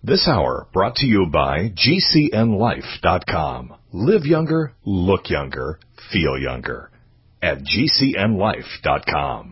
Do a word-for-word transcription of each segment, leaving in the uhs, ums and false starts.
This hour brought to you by G C N life dot com. Live younger, look younger, feel younger at G C N life dot com.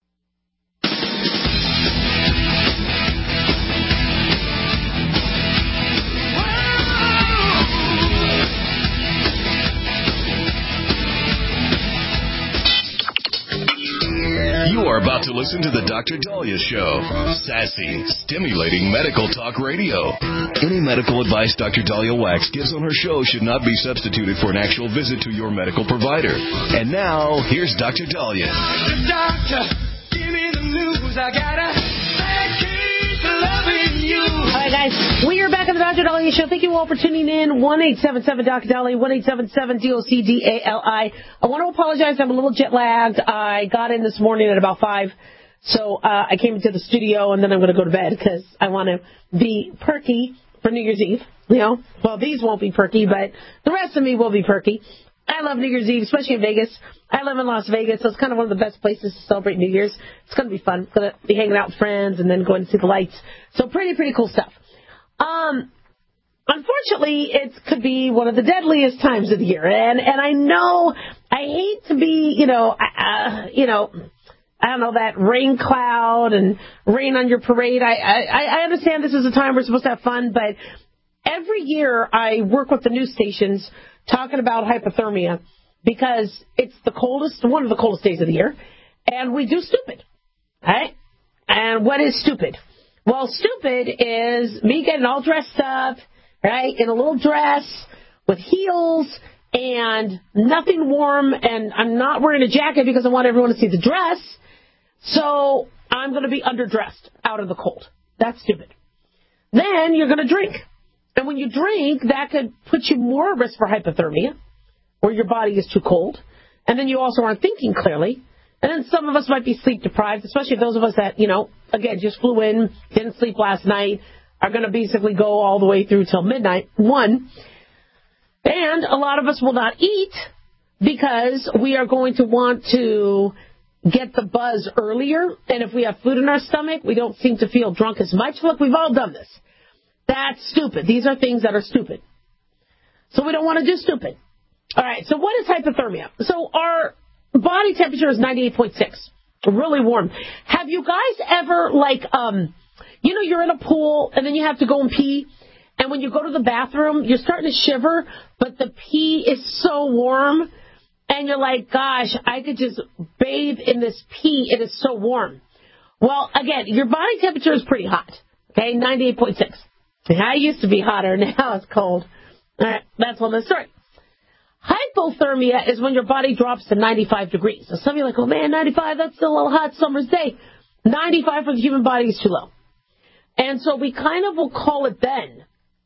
You are about to listen to the Doctor Dahlia Show. Sassy, stimulating medical talk radio. Any medical advice Doctor Dahlia Wax gives on her show should not be substituted for an actual visit to your medical provider. And now, here's Doctor Dahlia. Doctor, give me the news. I gotta keep loving you. All right, guys, we are back on the Doctor Dahlia Show. Thank you all for tuning in. one eight seven seven Doctor Dahlia, one eight seven seven D O C D A L I. I want to apologize. I'm a little jet lagged. I got in this morning at about five, so uh, I came into the studio, and then I'm going to go to bed because I want to be perky for New Year's Eve. You know, well, these won't be perky, but the rest of me will be perky. I love New Year's Eve, especially in Vegas. I live in Las Vegas, so it's kind of one of the best places to celebrate New Year's. It's going to be fun. Going to be hanging out with friends and then going to see the lights. So pretty, pretty cool stuff. Um, unfortunately, it could be one of the deadliest times of the year. And, and I know I hate to be, you know, uh, you know, I don't know, that rain cloud and rain on your parade. I, I, I understand this is a time we're supposed to have fun, but every year I work with the news stations talking about hypothermia because it's the coldest, one of the coldest days of the year, and we do stupid, right? And what is stupid? Well, stupid is me getting all dressed up, right, in a little dress with heels and nothing warm, and I'm not wearing a jacket because I want everyone to see the dress, so I'm going to be underdressed out in the cold. That's stupid. Then you're going to drink. And when you drink, that could put you more at risk for hypothermia, where your body is too cold. And then you also aren't thinking clearly. And then some of us might be sleep deprived, especially those of us that, you know, again, just flew in, didn't sleep last night, are going to basically go all the way through till midnight, one. And a lot of us will not eat because we are going to want to get the buzz earlier. And if we have food in our stomach, we don't seem to feel drunk as much. Look, we've all done this. That's stupid. These are things that are stupid. So we don't want to do stupid. All right, so what is hypothermia? So our body temperature is ninety-eight point six, really warm. Have you guys ever, like, um, you know, you're in a pool and then you have to go and pee, and when you go to the bathroom, you're starting to shiver, but the pee is so warm, and you're like, gosh, I could just bathe in this pee. It is so warm. Well, again, your body temperature is pretty hot, okay, ninety-eight point six. I used to be hotter. Now it's cold. All right, that's one of the story. Hypothermia is when your body drops to ninety-five degrees. So some of you are like, oh, man, ninety-five, that's still a little hot summer's day. ninety-five for the human body is too low. And so we kind of will call it then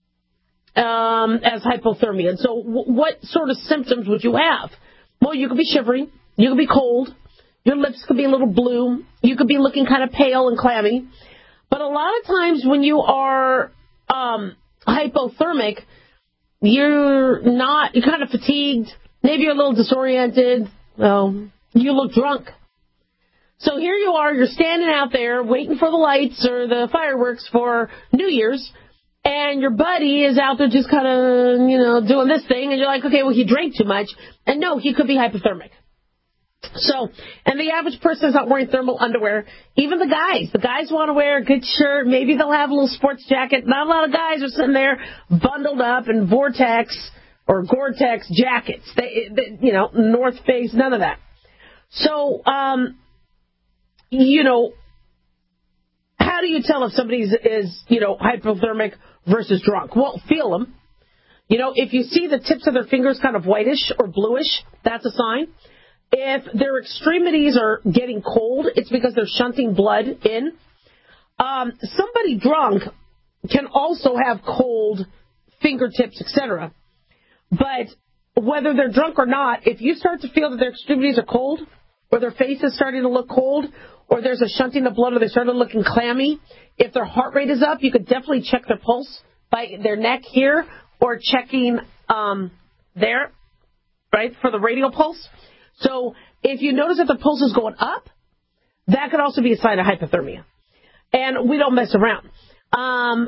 um, as hypothermia. And so w- what sort of symptoms would you have? Well, you could be shivering. You could be cold. Your lips could be a little blue. You could be looking kind of pale and clammy. But a lot of times when you are Um, hypothermic, you're not, you're kind of fatigued, maybe you're a little disoriented, well, you look drunk. So here you are, you're standing out there waiting for the lights or the fireworks for New Year's, and your buddy is out there just kind of, you know, doing this thing, and you're like, okay, well, he drank too much, and no, he could be hypothermic. So, and the average person is not wearing thermal underwear. Even the guys. The guys want to wear a good shirt. Maybe they'll have a little sports jacket. Not a lot of guys are sitting there bundled up in Vortex or Gore-Tex jackets. They, they, you know, North Face, none of that. So, um, you know, how do you tell if somebody is, you know, hypothermic versus drunk? Well, feel them. You know, if you see the tips of their fingers kind of whitish or bluish, that's a sign. If their extremities are getting cold, it's because they're shunting blood in. Um, somebody drunk can also have cold fingertips, et cetera. But whether they're drunk or not, if you start to feel that their extremities are cold, or their face is starting to look cold, or there's a shunting of blood, or they started looking clammy, if their heart rate is up, you could definitely check their pulse by their neck here, or checking um, there, right, for the radial pulse. So if you notice that the pulse is going up, that could also be a sign of hypothermia. And we don't mess around. Um,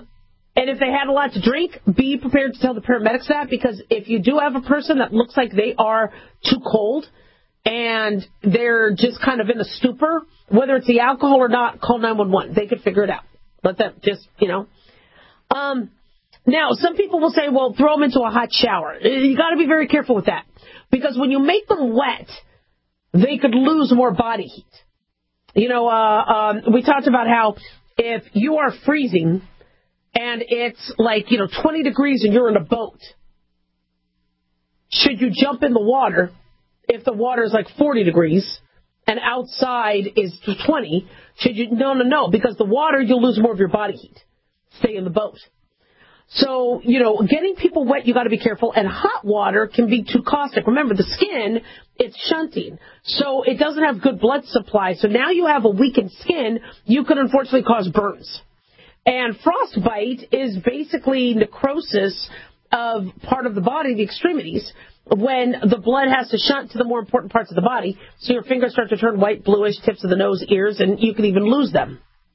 And if they had a lot to drink, be prepared to tell the paramedics that, because if you do have a person that looks like they are too cold and they're just kind of in a stupor, whether it's the alcohol or not, call nine one one. They could figure it out. Let them just, you know. Um, now, some people will say, well, throw them into a hot shower. You got to be very careful with that, because when you make them wet, they could lose more body heat. You know, uh, um, we talked about how if you are freezing and it's like, you know, twenty degrees and you're in a boat, should you jump in the water if the water is like forty degrees and outside is twenty? Should you? No, no, no, because the water, you'll lose more of your body heat. Stay in the boat. So, you know, getting people wet, you got to be careful. And hot water can be too caustic. Remember, the skin, it's shunting. So it doesn't have good blood supply. So now you have a weakened skin, you could unfortunately cause burns. And frostbite is basically necrosis of part of the body, the extremities, when the blood has to shunt to the more important parts of the body. So your fingers start to turn white, bluish, tips of the nose, ears, and you can even lose them.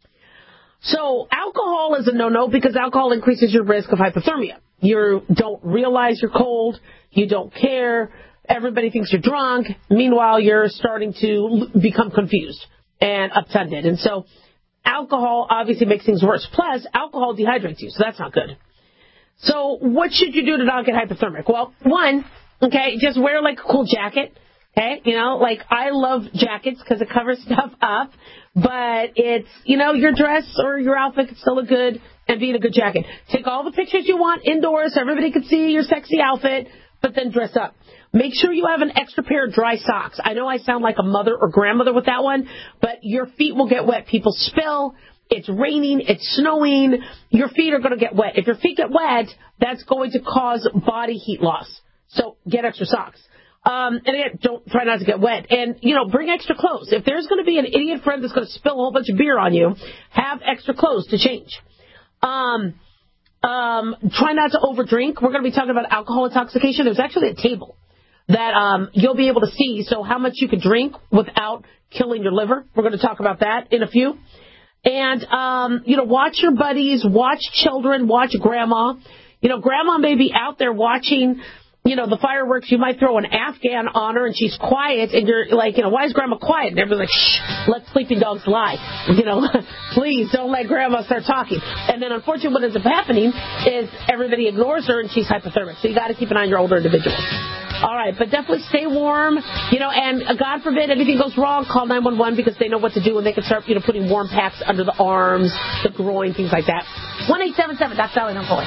So alcohol is a no-no, because alcohol increases your risk of hypothermia. You don't realize you're cold. You don't care. Everybody thinks you're drunk. Meanwhile, you're starting to become confused and uptended. And so alcohol obviously makes things worse. Plus, alcohol dehydrates you, so that's not good. So what should you do to not get hypothermic? Well, one, okay, just wear like a cool jacket. Okay, you know, like I love jackets because it covers stuff up, but it's, you know, your dress or your outfit can still look good and be in a good jacket. Take all the pictures you want indoors so everybody can see your sexy outfit, but then dress up. Make sure you have an extra pair of dry socks. I know I sound like a mother or grandmother with that one, but your feet will get wet. People spill. It's raining. It's snowing. Your feet are going to get wet. If your feet get wet, that's going to cause body heat loss. So get extra socks. Um, and again, don't try not to get wet. And, you know, bring extra clothes. If there's going to be an idiot friend that's going to spill a whole bunch of beer on you, have extra clothes to change. Um, um, try not to overdrink. We're going to be talking about alcohol intoxication. There's actually a table that um, you'll be able to see, so how much you can drink without killing your liver. We're going to talk about that in a few. And, um, you know, watch your buddies, watch children, watch grandma. You know, grandma may be out there watching, you know, the fireworks. You might throw an Afghan on her and she's quiet, and you're like, you know, why is grandma quiet? And everybody's like, shh, let sleeping dogs lie. You know, please don't let grandma start talking. And then unfortunately what ends up happening is everybody ignores her and she's hypothermic. So you got to keep an eye on your older individuals. All right, but definitely stay warm, you know, and uh, God forbid anything goes wrong, call nine one one, because they know what to do, and they can start, you know, putting warm packs under the arms, the groin, things like that. one eight seven seven, Doctor Dolly, number four.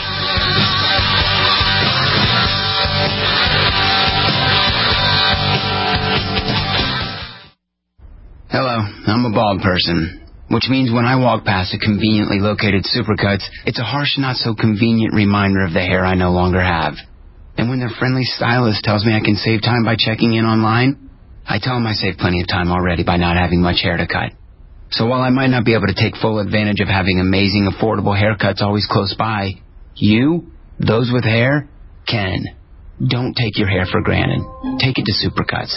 Hello, I'm a bald person, which means when I walk past a conveniently located Supercuts, it's a harsh, not so convenient reminder of the hair I no longer have. And when their friendly stylist tells me I can save time by checking in online, I tell them I save plenty of time already by not having much hair to cut. So while I might not be able to take full advantage of having amazing, affordable haircuts always close by, you, those with hair, can. Don't take your hair for granted. Take it to Supercuts.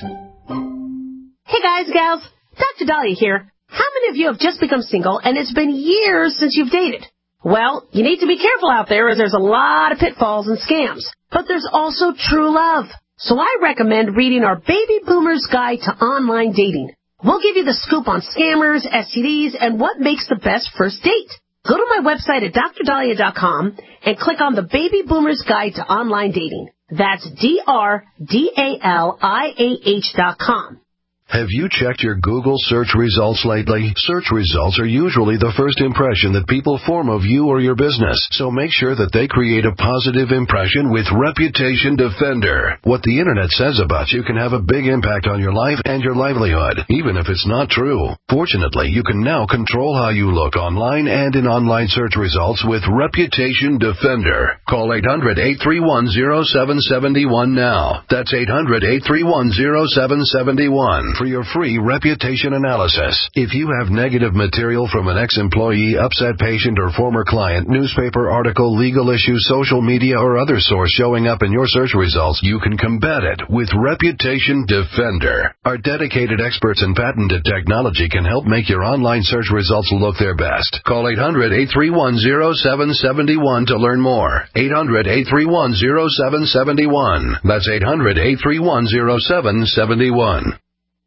Hey guys, gals, Doctor Dahlia here. How many of you have just become single and it's been years since you've dated? Well, you need to be careful out there, as there's a lot of pitfalls and scams. But there's also true love. So I recommend reading our Baby Boomer's Guide to Online Dating. We'll give you the scoop on scammers, S T Ds, and what makes the best first date. Go to my website at dr dahlia dot com and click on the Baby Boomer's Guide to Online Dating. That's D R D A L I A H dot com. Have you checked your Google search results lately? Search results are usually the first impression that people form of you or your business, so make sure that they create a positive impression with Reputation Defender. What the internet says about you can have a big impact on your life and your livelihood, even if it's not true. Fortunately, you can now control how you look online and in online search results with Reputation Defender. Call eight hundred, eight three one, zero seven seven one now. That's eight hundred, eight three one, zero seven seven one. for your free reputation analysis. If you have negative material from an ex-employee, upset patient, or former client, newspaper article, legal issue, social media, or other source showing up in your search results, you can combat it with Reputation Defender. Our dedicated experts in patented technology can help make your online search results look their best. Call eight hundred, eight three one, zero seven seven one to learn more. eight hundred, eight three one, zero seven seven one. That's eight hundred, eight three one, zero seven seven one.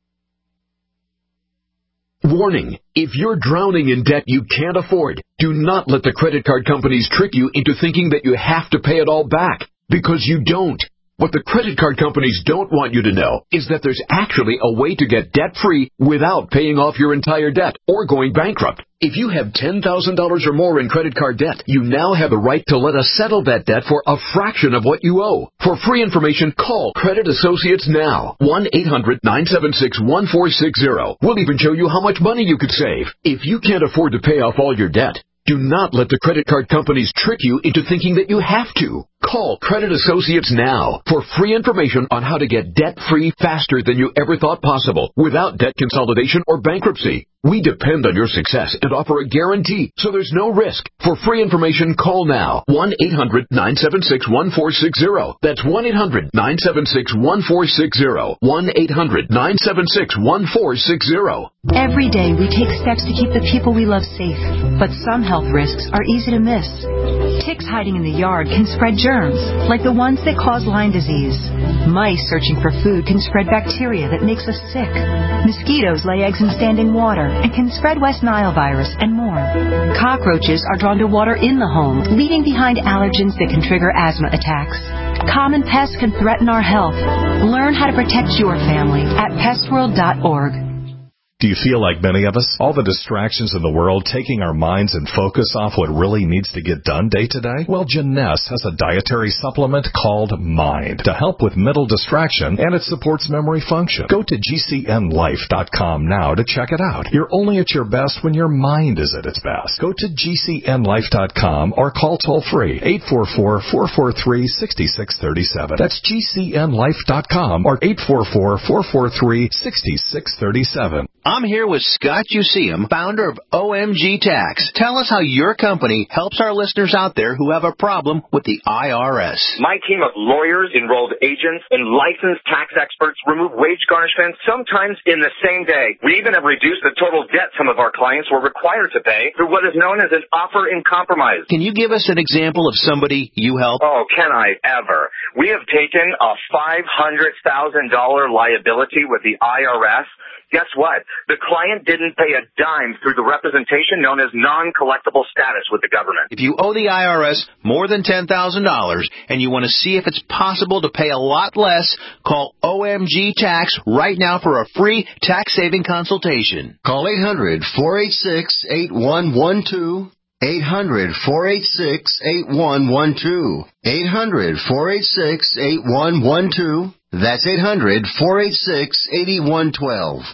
Warning, if you're drowning in debt you can't afford, do not let the credit card companies trick you into thinking that you have to pay it all back, because you don't. What the credit card companies don't want you to know is that there's actually a way to get debt-free without paying off your entire debt or going bankrupt. If you have ten thousand dollars or more in credit card debt, you now have the right to let us settle that debt for a fraction of what you owe. For free information, call Credit Associates now. one eight hundred, nine seven six, one four six zero. We'll even show you how much money you could save. If you can't afford to pay off all your debt, do not let the credit card companies trick you into thinking that you have to. Call Credit Associates now for free information on how to get debt-free faster than you ever thought possible without debt consolidation or bankruptcy. We depend on your success and offer a guarantee, so there's no risk. For free information, call now. one eight hundred, nine seven six, one four six zero. That's one eight hundred, nine seven six, one four six zero. one eight hundred, nine seven six, one four six zero. Every day we take steps to keep the people we love safe, but some health risks are easy to miss. Ticks hiding in the yard can spread germs, like the ones that cause Lyme disease. Mice searching for food can spread bacteria that makes us sick. Mosquitoes lay eggs in standing water and can spread West Nile virus and more. Cockroaches are drawn to water in the home, leaving behind allergens that can trigger asthma attacks. Common pests can threaten our health. Learn how to protect your family at pest world dot org. Do you feel like many of us? All the distractions in the world taking our minds and focus off what really needs to get done day to day? Well, Janess has a dietary supplement called Mind to help with mental distraction, and it supports memory function. Go to G C N life dot com now to check it out. You're only at your best when your mind is at its best. Go to G C N life dot com or call toll-free eight four four, four four three, six six three seven. That's G C N life dot com or eight four four, four four three, six six three seven. I'm here with Scott Useum, founder of O M G Tax. Tell us how your company helps our listeners out there who have a problem with the I R S. My team of lawyers, enrolled agents, and licensed tax experts remove wage garnishments sometimes in the same day. We even have reduced the total debt some of our clients were required to pay through what is known as an offer in compromise. Can you give us an example of somebody you help? Oh, can I ever? We have taken a five hundred thousand dollars liability with the I R S. Guess what? The client didn't pay a dime through the representation known as non-collectible status with the government. If you owe the I R S more than ten thousand dollars and you want to see if it's possible to pay a lot less, call O M G Tax right now for a free tax-saving consultation. Call eight hundred, four eight six, eight one one two. eight hundred, four eight six, eight one one two. eight hundred, four eight six, eight one one two. That's eight hundred, four eight six, eight one one two.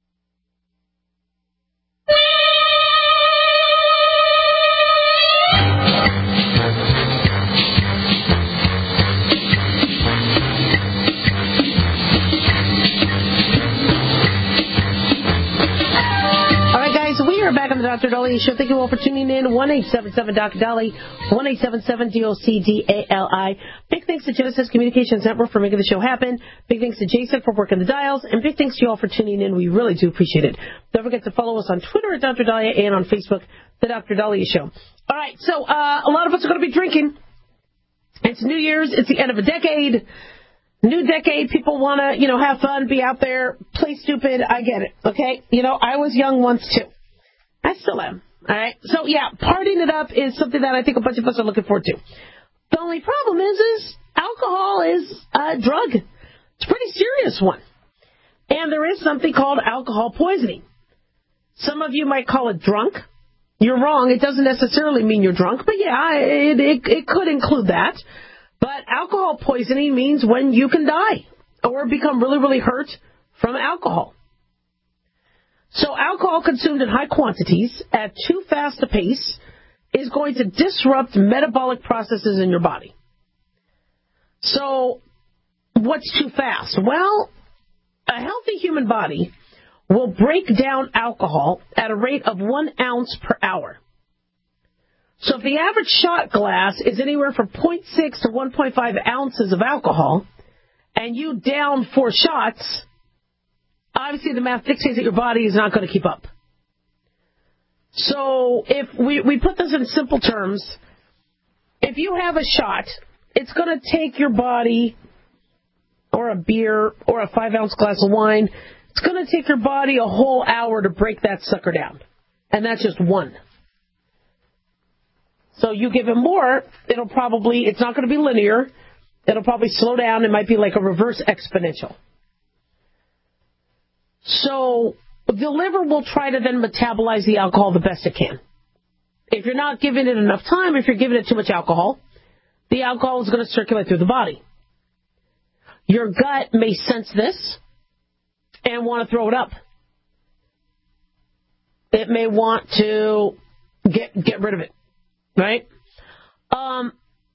Back on the Doctor Dolly Show. Thank you all for tuning in. one eight seven seven Doctor Dolly, one eight seven seven D O C D A L I. Big thanks to Genesis Communications Network for making the show happen. Big thanks to Jason for working the dials. And big thanks to you all for tuning in. We really do appreciate it. Don't forget to follow us on Twitter at Doctor Dahlia and on Facebook, The Doctor Dahlia Show. All right, so uh, a lot of us are going to be drinking. It's New Year's. It's the end of a decade. New decade. People want to, you know, have fun, be out there, play stupid. I get it, okay? You know, I was young once, too. I still am. All right. So, yeah, partying it up is something that I think a bunch of us are looking forward to. The only problem is, is alcohol is a drug. It's a pretty serious one. And there is something called alcohol poisoning. Some of you might call it drunk. You're wrong. It doesn't necessarily mean you're drunk. But, yeah, it, it, it could include that. But alcohol poisoning means when you can die or become really, really hurt from alcohol. So alcohol consumed in high quantities at too fast a pace is going to disrupt metabolic processes in your body. So what's too fast? Well, a healthy human body will break down alcohol at a rate of one ounce per hour. So if the average shot glass is anywhere from zero point six to one point five ounces of alcohol, and you down four shots, obviously the math dictates that your body is not going to keep up. So if we, we put this in simple terms, if you have a shot, it's going to take your body, or a beer, or a five-ounce glass of wine, it's going to take your body a whole hour to break that sucker down. And that's just one. So you give it more, it'll probably, it's not going to be linear. It'll probably slow down. It might be like a reverse exponential. So the liver will try to then metabolize the alcohol the best it can. If you're not giving it enough time, if you're giving it too much alcohol, the alcohol is going to circulate through the body. Your gut may sense this and want to throw it up. It may want to get get rid of it, right? Um,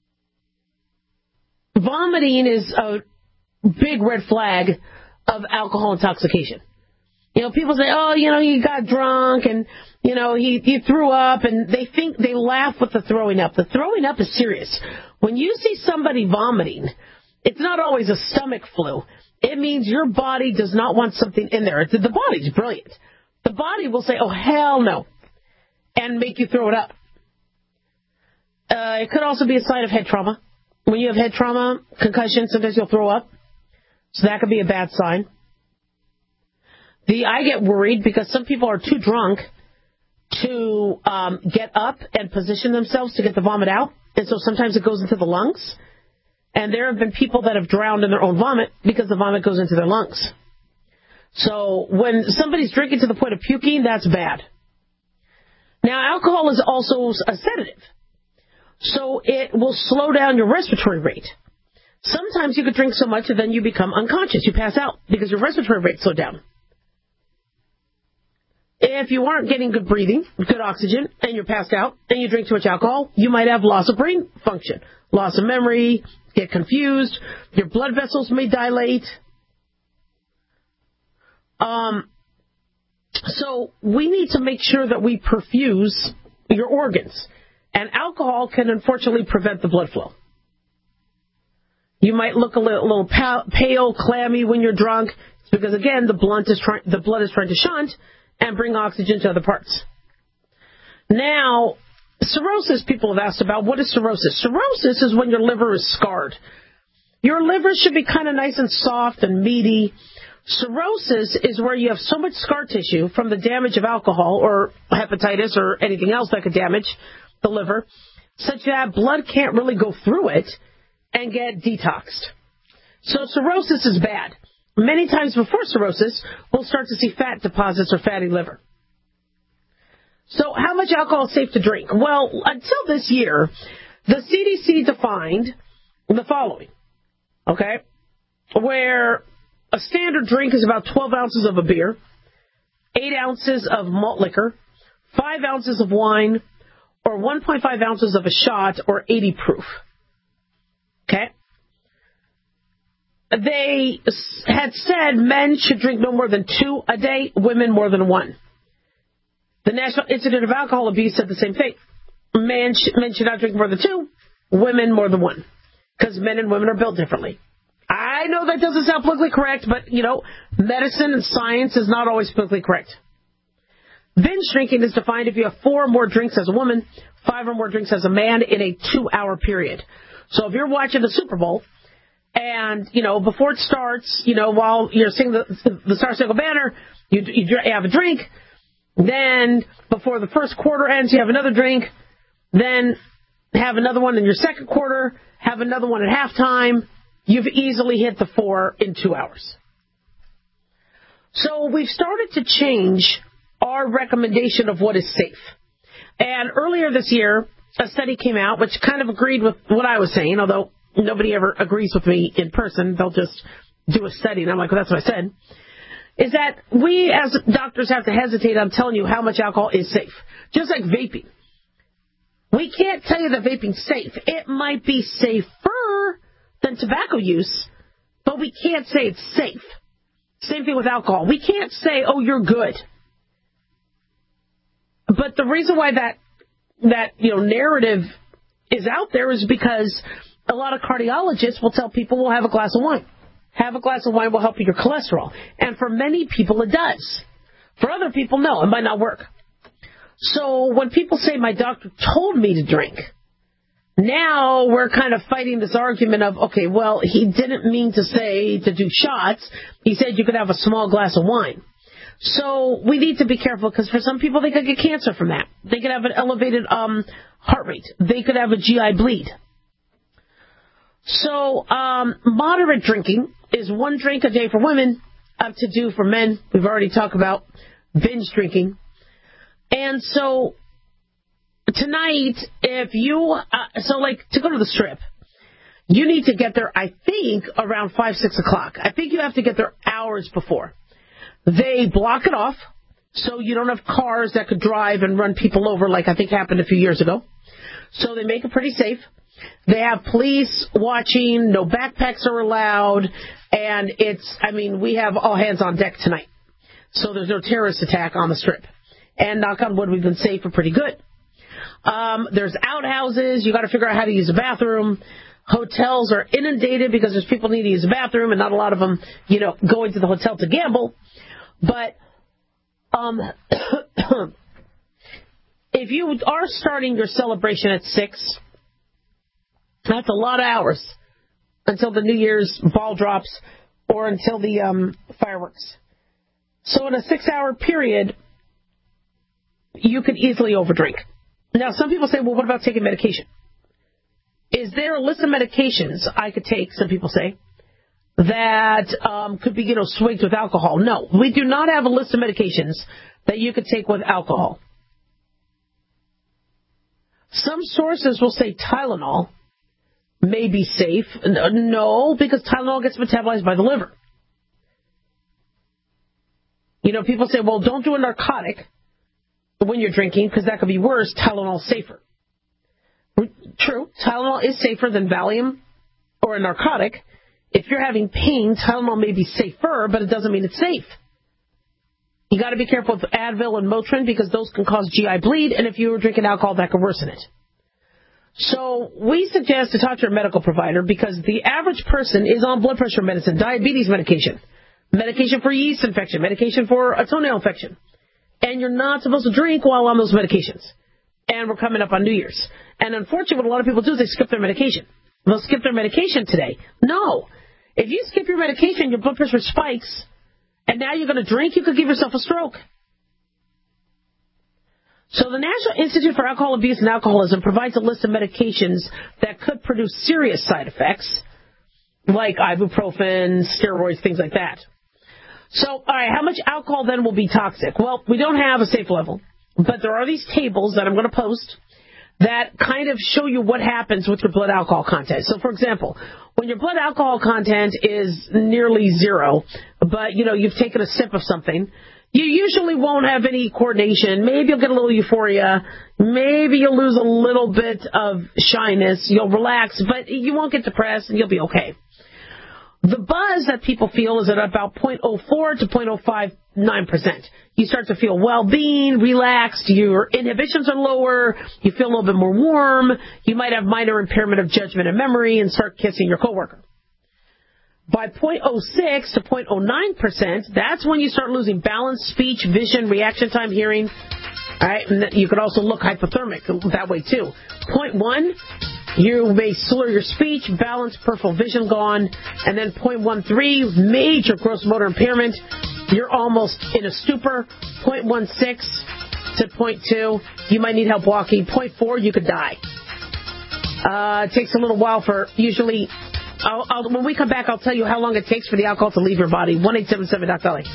vomiting is a big red flag of alcohol intoxication. You know, people say, oh, you know, he got drunk and, you know, he, he threw up, and they think, they laugh with the throwing up. The throwing up is serious. When you see somebody vomiting, it's not always a stomach flu. It means your body does not want something in there. The body's brilliant. The body will say, oh, hell no, and make you throw it up. Uh, it could also be a sign of head trauma. When you have head trauma, concussion, sometimes you'll throw up. So that could be a bad sign. The I get worried because some people are too drunk to um, get up and position themselves to get the vomit out. And so sometimes it goes into the lungs. And there have been people that have drowned in their own vomit because the vomit goes into their lungs. So when somebody's drinking to the point of puking, that's bad. Now, alcohol is also a sedative. So it will slow down your respiratory rate. Sometimes you could drink so much that then you become unconscious. You pass out because your respiratory rate slowed down. If you aren't getting good breathing, good oxygen, and you're passed out, and you drink too much alcohol, you might have loss of brain function, loss of memory, get confused, your blood vessels may dilate. Um, so we need to make sure that we perfuse your organs. And alcohol can unfortunately prevent the blood flow. You might look a little, a little pale, clammy when you're drunk. It's because, again, the, blunt is try- the blood is trying to shunt and bring oxygen to other parts. Now, cirrhosis, people have asked about. What is cirrhosis? Cirrhosis is when your liver is scarred. Your liver should be kind of nice and soft and meaty. Cirrhosis is where you have so much scar tissue from the damage of alcohol or hepatitis or anything else that could damage the liver, such that blood can't really go through it and get detoxed. So cirrhosis is bad. Many times before cirrhosis, we'll start to see fat deposits or fatty liver. So how much alcohol is safe to drink? Well, until this year, the C D C defined the following, okay, where a standard drink is about twelve ounces of a beer, eight ounces of malt liquor, five ounces of wine, or one point five ounces of a shot or eighty proof. Okay? They had said men should drink no more than two a day, women more than one. The National Institute of Alcohol Abuse said the same thing. Men, sh- men should not drink more than two, women more than one, because men and women are built differently. I know that doesn't sound politically correct, but, you know, medicine and science is not always politically correct. Binge drinking is defined if you have four or more drinks as a woman, five or more drinks as a man in a two-hour period. So if you're watching the Super Bowl, and, you know, before it starts, you know, while you're singing the, the Star Spangled Banner, you, you have a drink. Then before the first quarter ends, you have another drink. Then have another one in your second quarter. Have another one at halftime. You've easily hit the four in two hours. So we've started to change our recommendation of what is safe. And earlier this year, a study came out which kind of agreed with what I was saying, although nobody ever agrees with me in person. They'll just do a study, and I'm like, well, that's what I said. Is that we as doctors have to hesitate on telling you how much alcohol is safe. Just like vaping. We can't tell you that vaping's safe. It might be safer than tobacco use, but we can't say it's safe. Same thing with alcohol. We can't say, oh, you're good. But the reason why that, that, you know, narrative is out there is because a lot of cardiologists will tell people, well, have a glass of wine. Have a glass of wine will help with your cholesterol. And for many people, it does. For other people, no, it might not work. So when people say my doctor told me to drink, now we're kind of fighting this argument of, okay, well, he didn't mean to say to do shots. He said you could have a small glass of wine. So we need to be careful because for some people, they could get cancer from that. They could have an elevated um, heart rate. They could have a G I bleed. So um, moderate drinking is one drink a day for women, up to two for men. We've already talked about binge drinking. And so tonight, if you, uh, so like to go to the Strip, you need to get there, I think, around five, six o'clock. I think you have to get there hours before. They block it off so you don't have cars that could drive and run people over like I think happened a few years ago. So they make it pretty safe. They have police watching, no backpacks are allowed, and it's, I mean, we have all hands on deck tonight. So there's no terrorist attack on the Strip. And knock on wood, we've been safe and pretty good. Um, there's outhouses. You got to figure out how to use a bathroom. Hotels are inundated because there's people need to use a bathroom, and not a lot of them, you know, going to the hotel to gamble. But um, if you are starting your celebration at six, that's a lot of hours until the New Year's ball drops or until the um, fireworks. So in a six-hour period, you could easily overdrink. Now, some people say, well, what about taking medication? Is there a list of medications I could take, some people say, that um, could be, you know, swigged with alcohol? No, we do not have a list of medications that you could take with alcohol. Some sources will say Tylenol may be safe. No, because Tylenol gets metabolized by the liver. You know, people say, well, don't do a narcotic when you're drinking because that could be worse. Tylenol's safer. True, Tylenol is safer than Valium or a narcotic. If you're having pain, Tylenol may be safer, but it doesn't mean it's safe. You got to be careful with Advil and Motrin because those can cause G I bleed, and if you were drinking alcohol, that could worsen it. So we suggest to talk to your medical provider because the average person is on blood pressure medicine, diabetes medication, medication for yeast infection, medication for a toenail infection. And you're not supposed to drink while on those medications. And we're coming up on New Year's. And unfortunately, what a lot of people do is they skip their medication. They'll skip their medication today. No. If you skip your medication, your blood pressure spikes, and now you're going to drink, you could give yourself a stroke. So the National Institute for Alcohol Abuse and Alcoholism provides a list of medications that could produce serious side effects, like ibuprofen, steroids, things like that. So, all right, how much alcohol then will be toxic? Well, we don't have a safe level, but there are these tables that I'm going to post that kind of show you what happens with your blood alcohol content. So, for example, when your blood alcohol content is nearly zero, but, you know, you've taken a sip of something, you usually won't have any coordination. Maybe you'll get a little euphoria. Maybe you'll lose a little bit of shyness. You'll relax, but you won't get depressed, and you'll be okay. The buzz that people feel is at about zero point zero four to zero point zero five nine percent. You start to feel well-being, relaxed, your inhibitions are lower, you feel a little bit more warm, you might have minor impairment of judgment and memory and start kissing your coworker. By zero point zero six to zero point zero nine percent, that's when you start losing balance, speech, vision, reaction time, hearing. All right, and you could also look hypothermic that way too. zero point one, you may slur your speech, balance, peripheral vision gone, and then zero point one three, major gross motor impairment. You're almost in a stupor. zero point one six to zero point two, you might need help walking. zero point four, you could die. Uh, it takes a little while for usually. I'll, I'll, when we come back, I'll tell you how long it takes for the alcohol to leave your body. one eight seven seven Doc Dolly.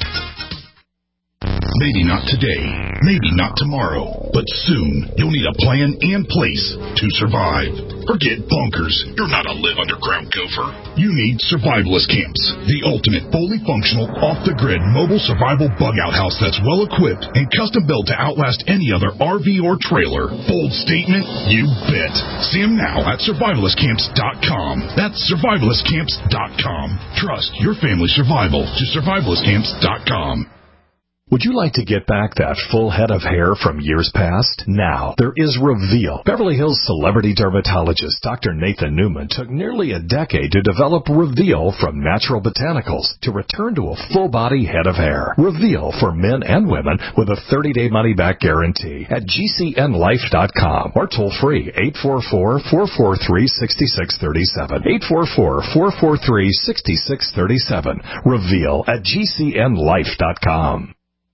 Maybe not today, maybe not tomorrow, but soon you'll need a plan and place to survive. Forget bunkers. You're not a live underground gopher. You need Survivalist Camps, the ultimate fully functional, off-the-grid mobile survival bug-out house that's well-equipped and custom-built to outlast any other R V or trailer. Bold statement? You bet. See them now at survivalist camps dot com. That's survivalist camps dot com. Trust your family's survival to survivalist camps dot com. Would you like to get back that full head of hair from years past? Now, there is Reveal. Beverly Hills celebrity dermatologist Doctor Nathan Newman took nearly a decade to develop Reveal from natural botanicals to return to a full-body head of hair. Reveal for men and women with a thirty-day money-back guarantee at G C N life dot com or toll-free eight four four, four four three, six six three seven. eight four four, four four three, six six three seven. Reveal at G C N life dot com.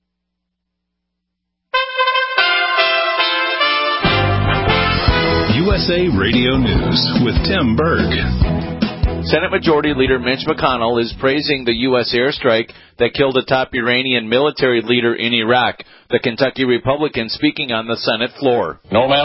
U S A Radio News with Tim Berg. Senate Majority Leader Mitch McConnell is praising the U S airstrike that killed a top Iranian military leader in Iraq. The Kentucky Republican speaking on the Senate floor. No man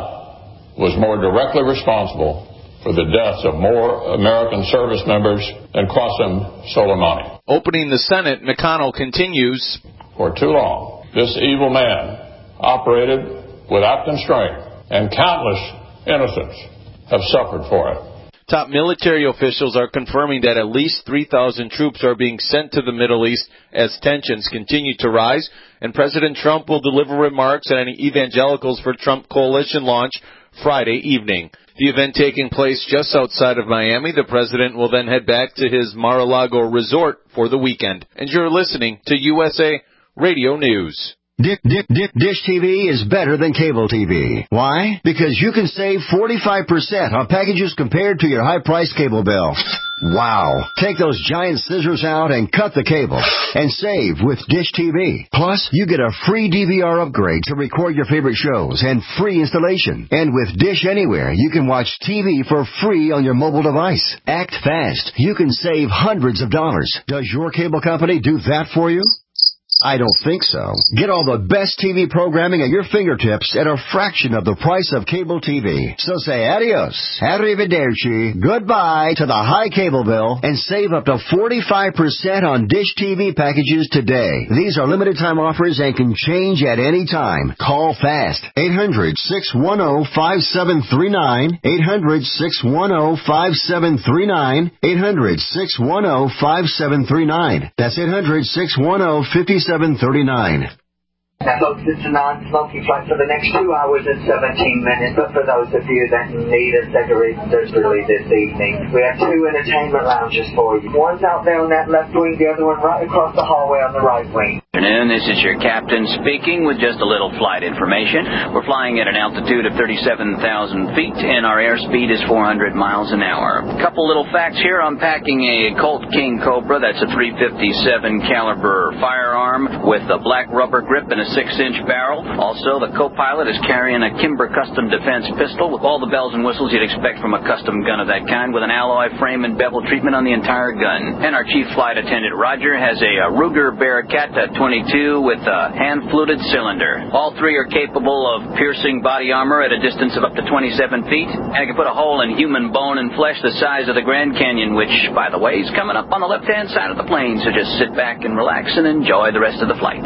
alive was more directly responsible for the deaths of more American service members than Qasem Soleimani. Opening the Senate, McConnell continues, For too long, this evil man operated without constraint, and countless innocents have suffered for it. Top military officials are confirming that at least three thousand troops are being sent to the Middle East as tensions continue to rise, and President Trump will deliver remarks at an Evangelicals for Trump coalition launch Friday evening. The event taking place just outside of Miami, the president will then head back to his Mar-a-Lago resort for the weekend. And you're listening to U S A Radio News. Dish, Dish, Dish, Dish T V is better than cable T V. Why? Because you can save forty-five percent on packages compared to your high-priced cable bill. Wow. Take those giant scissors out and cut the cable and save with Dish T V. Plus, you get a free D V R upgrade to record your favorite shows and free installation. And with Dish Anywhere, you can watch T V for free on your mobile device. Act fast. You can save hundreds of dollars. Does your cable company do that for you? I don't think so. Get all the best T V programming at your fingertips at a fraction of the price of cable T V. So say adios, arrivederci, goodbye to the high cable bill and save up to forty-five percent on Dish T V packages today. These are limited time offers and can change at any time. Call fast. eight hundred, six one zero, five seven three nine. eight hundred, six one zero, five seven three nine. eight hundred, six one zero, five seven three nine. That's eight hundred, six one zero, five seven three nine. Now, folks, it's a non-smoking flight for the next two hours and seventeen minutes, but for those of you that need a cigarette desperately this evening, we have two entertainment lounges for you. One's out there on that left wing, the other one right across the hallway on the right wing. Good afternoon, this is your captain speaking with just a little flight information. We're flying at an altitude of thirty-seven thousand feet, and our airspeed is four hundred miles an hour. A couple little facts here. I'm packing a Colt King Cobra, that's a three fifty-seven caliber firearm with a black rubber grip and a six-inch barrel. Also, the co-pilot is carrying a Kimber Custom Defense pistol with all the bells and whistles you'd expect from a custom gun of that kind, with an alloy frame and bevel treatment on the entire gun. And our chief flight attendant, Roger, has a, a Ruger Bearcat twenty-two with a hand-fluted cylinder. All three are capable of piercing body armor at a distance of up to twenty-seven feet, and it can put a hole in human bone and flesh the size of the Grand Canyon, which, by the way, is coming up on the left-hand side of the plane, so just sit back and relax and enjoy the rest of the flight.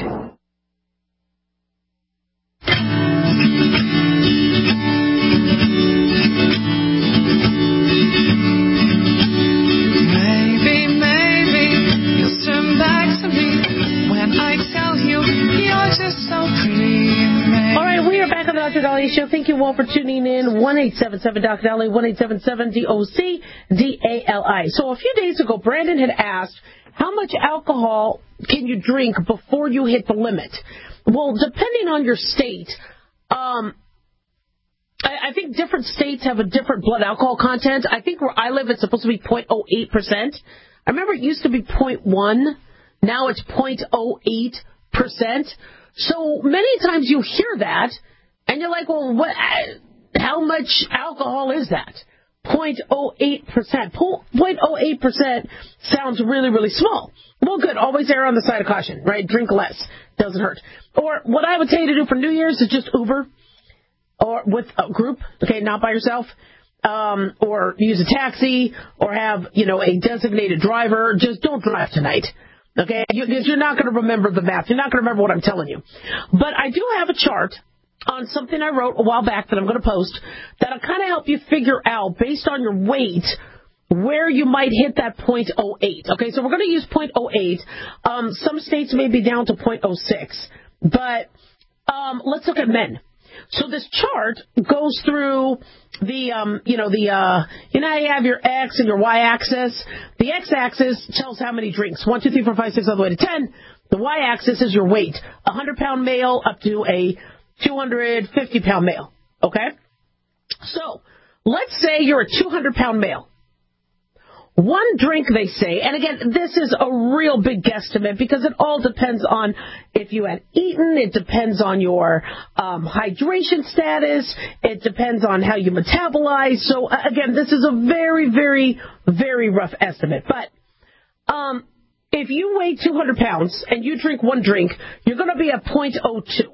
All right, we are back on the Doctor Dolly Show. Thank you all for tuning in. one eight seven seven Doctor Dolly, one eight seven seven D O C D A L I. So a few days ago, Brandon had asked, how much alcohol can you drink before you hit the limit? Well, depending on your state, um, I, I think different states have a different blood alcohol content. I think where I live, it's supposed to be zero point zero eight percent. I remember it used to be zero point one. Now it's zero point zero eight percent. So many times you hear that, and you're like, well, what? How much alcohol is that? zero point zero eight percent. zero point zero eight percent sounds really, really small. Well, good. Always err on the side of caution, right? Drink less. Doesn't hurt. Or what I would tell you to do for New Year's is just Uber or with a group, okay, not by yourself. um, or use a taxi, or have, you know, a designated driver. Just don't drive tonight. Okay? You, you're not going to remember the math. You're not going to remember what I'm telling you. But I do have a chart on something I wrote a while back that I'm going to post that'll kind of help you figure out, based on your weight, where you might hit that point oh eight. Okay, so we're going to use point oh eight. Um, some states may be down to point oh six. But um, let's look at men. So this chart goes through the, um, you know, the, uh, you know, you have your X and your Y axis. The X axis tells how many drinks. One, two, three, four, five, six, all the way to ten. The Y axis is your weight. A one hundred pound male up to a two hundred fifty pound male. Okay? So let's say you're a two hundred pound male. One drink, they say, and again, this is a real big guesstimate because it all depends on if you had eaten, it depends on your um, hydration status, it depends on how you metabolize. So, uh, again, this is a very, very, very rough estimate. But um, if you weigh two hundred pounds and you drink one drink, you're going to be at point oh two.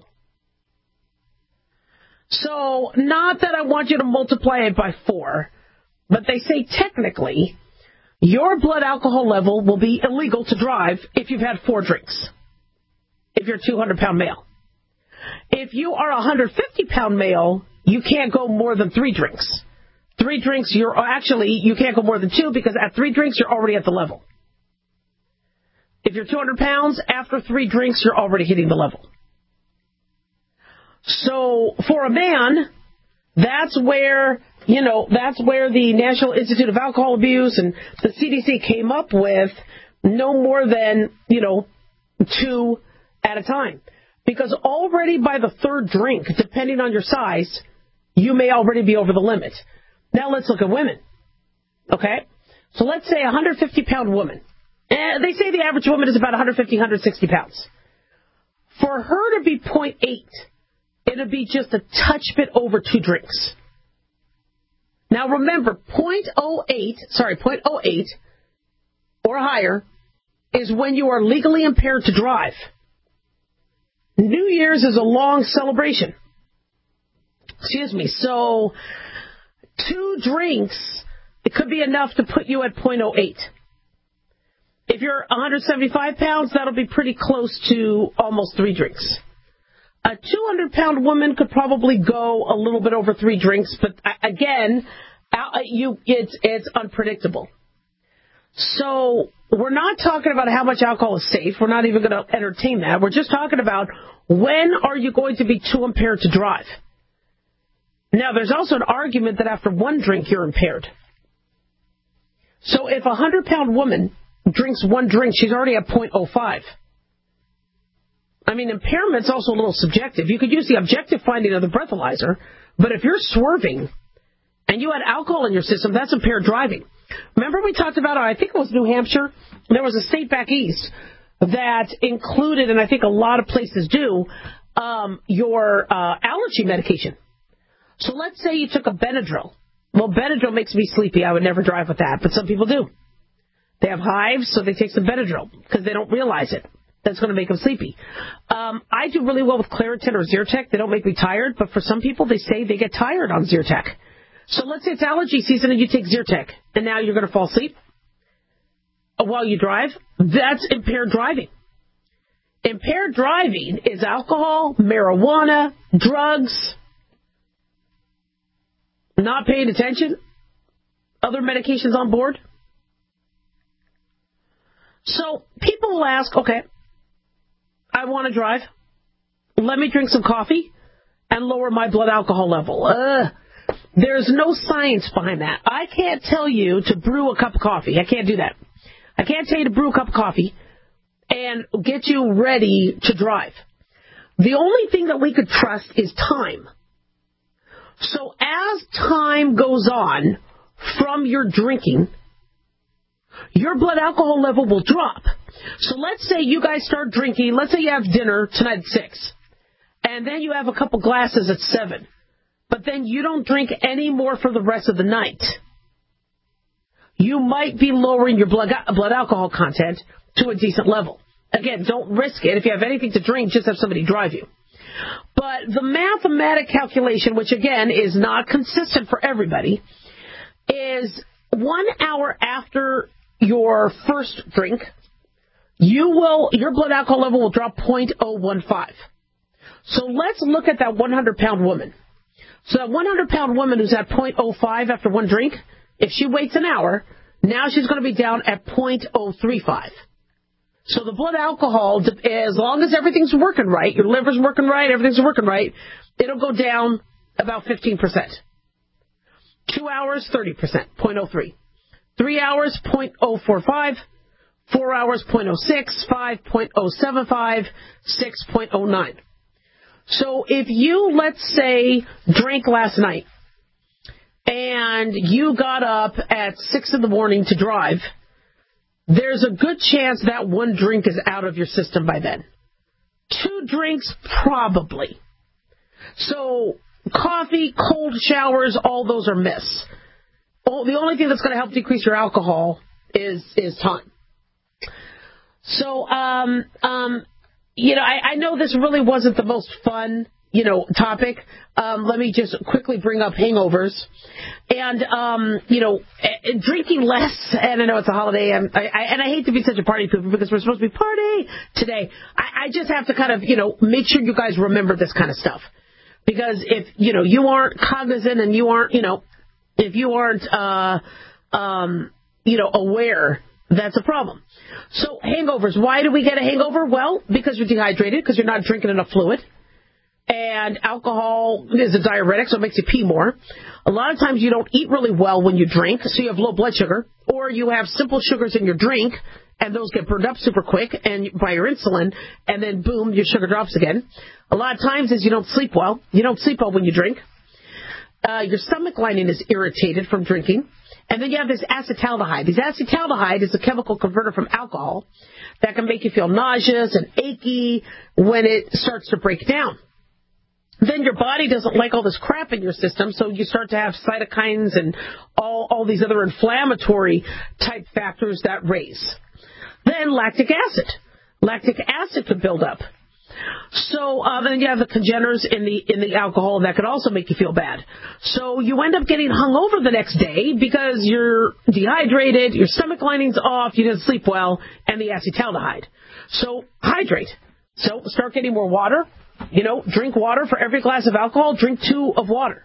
So, not that I want you to multiply it by four, but they say technically your blood alcohol level will be illegal to drive if you've had four drinks, if you're a two hundred pound male. If you are a one hundred fifty pound male, you can't go more than three drinks. Three drinks, you're actually, you can't go more than two because at three drinks, you're already at the level. If you're two hundred pounds, after three drinks, you're already hitting the level. So for a man, that's where, you know, that's where the National Institute of Alcohol Abuse and the C D C came up with no more than, you know, two at a time. Because already by the third drink, depending on your size, you may already be over the limit. Now let's look at women. Okay? So let's say a one hundred fifty pound woman. And they say the average woman is about one hundred fifty, one hundred sixty pounds. For her to be point eight, it would be just a touch bit over two drinks. Now remember, point oh eight, sorry, point oh eight or higher is when you are legally impaired to drive. New Year's is a long celebration. Excuse me. So two drinks, it could be enough to put you at point oh eight. If you're one hundred seventy-five pounds, that'll be pretty close to almost three drinks. A two hundred pound woman could probably go a little bit over three drinks, but again, you it's it's unpredictable. So we're not talking about how much alcohol is safe. We're not even going to entertain that. We're just talking about when are you going to be too impaired to drive. Now, there's also an argument that after one drink, you're impaired. So if a one hundred pound woman drinks one drink, she's already at point oh five. I mean, impairment's also a little subjective. You could use the objective finding of the breathalyzer, but if you're swerving and you had alcohol in your system, that's impaired driving. Remember we talked about, I think it was New Hampshire, there was a state back east that included, and I think a lot of places do, um, your uh, allergy medication. So let's say you took a Benadryl. Well, Benadryl makes me sleepy. I would never drive with that, but some people do. They have hives, so they take some Benadryl because they don't realize it. That's going to make them sleepy. Um, I do really well with Claritin or Zyrtec. They don't make me tired, but for some people, they say they get tired on Zyrtec. So let's say it's allergy season and you take Zyrtec, and now you're going to fall asleep while you drive. That's impaired driving. Impaired driving is alcohol, marijuana, drugs, not paying attention, other medications on board. So people will ask, okay, I want to drive. Let me drink some coffee and lower my blood alcohol level. Uh, there's no science behind that. I can't tell you to brew a cup of coffee. I can't do that. I can't tell you to brew a cup of coffee and get you ready to drive. The only thing that we could trust is time. So as time goes on from your drinking, your blood alcohol level will drop. So let's say you guys start drinking. Let's say you have dinner tonight at six. And then you have a couple glasses at seven. But then you don't drink any more for the rest of the night. You might be lowering your blood, blood alcohol content to a decent level. Again, don't risk it. If you have anything to drink, just have somebody drive you. But the mathematic calculation, which again is not consistent for everybody, is one hour after your first drink, you will your blood alcohol level will drop zero point zero one five. So let's look at that one hundred pound woman. So that one hundred pound woman who's at zero point zero five after one drink, if she waits an hour, now she's going to be down at zero point zero three five. So the blood alcohol, as long as everything's working right, your liver's working right, everything's working right, it'll go down about fifteen percent. Two hours, thirty percent, zero point zero three. Three hours, zero point zero four five. Four hours, zero point zero six. Five, zero point zero seven five. Six, zero point zero nine. So if you, let's say, drank last night and you got up at six in the morning to drive, there's a good chance that one drink is out of your system by then. Two drinks, probably. So coffee, cold showers, all those are miss. Oh, the only thing that's going to help decrease your alcohol is is time. So, um, um, you know, I, I know this really wasn't the most fun, you know, topic. Um, let me just quickly bring up hangovers. And, um, you know, drinking less, and I know it's a holiday, and I, I, and I hate to be such a party pooper because we're supposed to be party today. I, I just have to kind of, you know, make sure you guys remember this kind of stuff. Because if, you know, you aren't cognizant and you aren't, you know, if you aren't, uh, um, you know, aware, that's a problem. So hangovers, why do we get a hangover? Well, because you're dehydrated, because you're not drinking enough fluid. And alcohol is a diuretic, so it makes you pee more. A lot of times you don't eat really well when you drink, so you have low blood sugar. Or you have simple sugars in your drink, and those get burned up super quick and by your insulin, and then boom, your sugar drops again. A lot of times is you don't sleep well. You don't sleep well when you drink. Uh, your stomach lining is irritated from drinking. And then you have this acetaldehyde. This acetaldehyde is a chemical converter from alcohol that can make you feel nauseous and achy when it starts to break down. Then your body doesn't like all this crap in your system, so you start to have cytokines and all, all these other inflammatory type factors that raise. Then lactic acid. Lactic acid could build up. So uh, then you have the congeners in the in the alcohol that could also make you feel bad. So you end up getting hungover the next day because you're dehydrated, your stomach lining's off, you didn't sleep well, and the acetaldehyde. So hydrate. So start getting more water. You know, drink water for every glass of alcohol. Drink two of water.